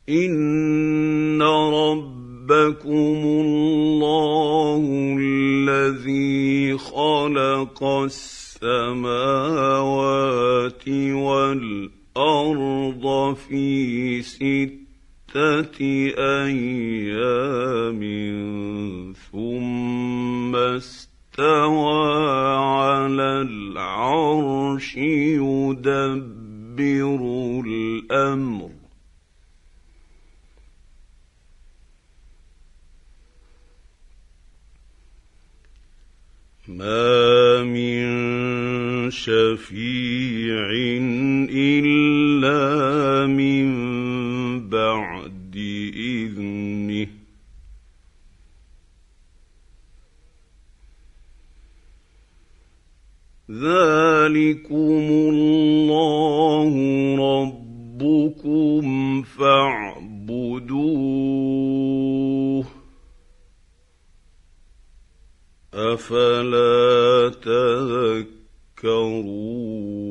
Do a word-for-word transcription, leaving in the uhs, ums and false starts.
إن ربكم الله الذي خلق السماوات والأرض في ستة أيام ثم استوى على العرش يدبر الأمر ما من شفيع إلا من بعد إذنه ذلكم الله ربكم فاعبدوه أفلا تذكرون